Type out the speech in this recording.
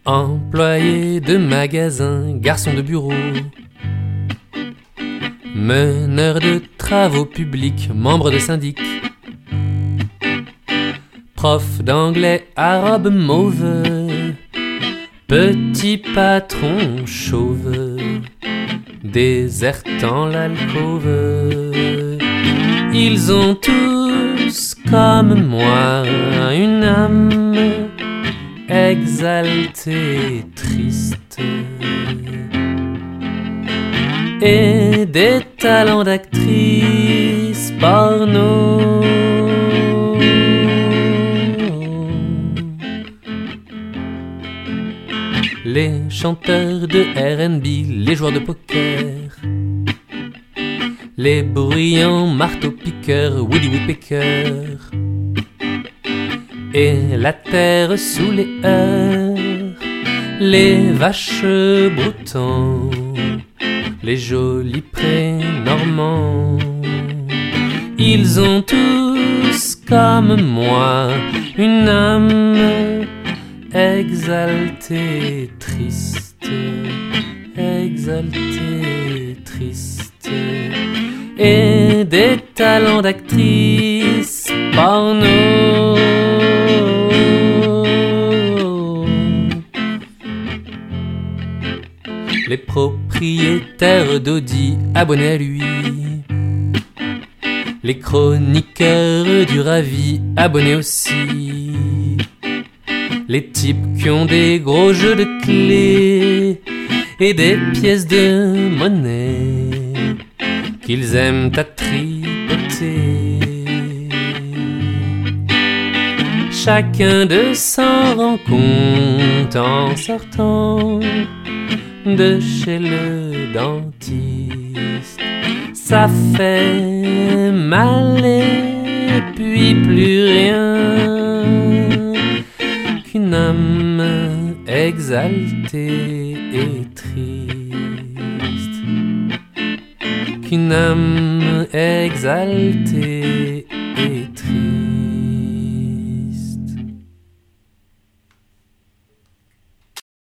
Employé de magasin, garçon de bureau, meneur de travaux publics, membre de syndic, prof d'anglais à robe mauve, petit patron chauve, désertant l'alcôve. Ils ont tous, comme moi, une âme exaltée, triste, et des talents d'actrice porno. Les chanteurs de R&B, les joueurs de poker, les bruyants marteaux-piqueurs, Woody Woodpecker, et la terre sous les heures, les vaches broutants, les jolis prés normands. Ils ont tous, comme moi, une âme exaltée, triste, exaltée, triste, et des talents d'actrice porno. Les propriétaires d'Audi abonnés à lui, les chroniqueurs du Ravi abonnés aussi, les types qui ont des gros jeux de clés et des pièces de monnaie qu'ils aiment à tripoter. Chacun de s'en rend compte en sortant de chez le dentiste. Ça fait mal et puis plus rien qu'une âme exaltée et triste, qu'une âme exaltée et triste.